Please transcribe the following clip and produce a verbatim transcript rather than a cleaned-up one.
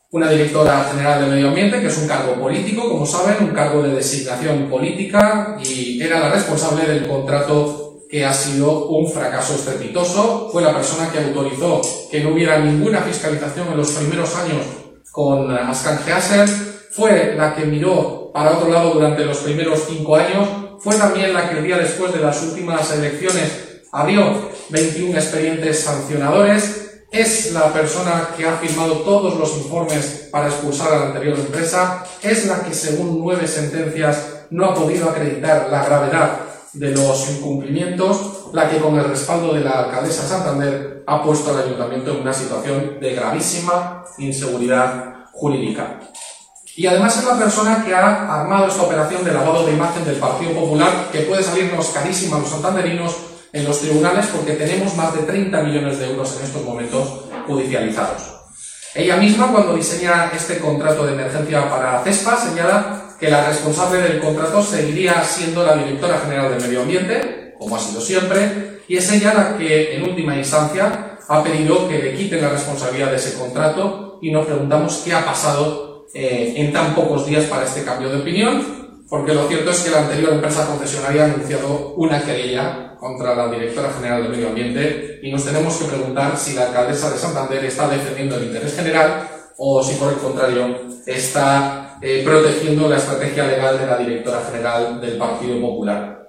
Una directora general de Medio Ambiente, que es un cargo político, como saben, un cargo de designación política, y era la responsable del contrato que ha sido un fracaso estrepitoso. Fue la persona que autorizó que no hubiera ninguna fiscalización en los primeros años con Ascan Heaser, fue la que miró para otro lado durante los primeros cinco años, fue también la que el día después de las últimas elecciones abrió veintiún expedientes sancionadores. Es la persona que ha firmado todos los informes para expulsar a la anterior empresa, es la que, según nueve sentencias, no ha podido acreditar la gravedad de los incumplimientos, la que con el respaldo de la alcaldesa Santander ha puesto al ayuntamiento en una situación de gravísima inseguridad jurídica. Y además es la persona que ha armado esta operación de lavado de imagen del Partido Popular, que puede salirnos carísima a los santanderinos en los tribunales, porque tenemos más de treinta millones de euros en estos momentos judicializados. Ella misma, cuando diseña este contrato de emergencia para CESPA, señala que la responsable del contrato seguiría siendo la directora general de Medio Ambiente, como ha sido siempre, y es ella la que, en última instancia, ha pedido que le quiten la responsabilidad de ese contrato, y nos preguntamos qué ha pasado eh, en tan pocos días para este cambio de opinión, porque lo cierto es que la anterior empresa concesionaria ha anunciado una querella contra la directora general de Medio Ambiente, y nos tenemos que preguntar si la alcaldesa de Santander está defendiendo el interés general o si, por el contrario, está eh, protegiendo la estrategia legal de la directora general del Partido Popular.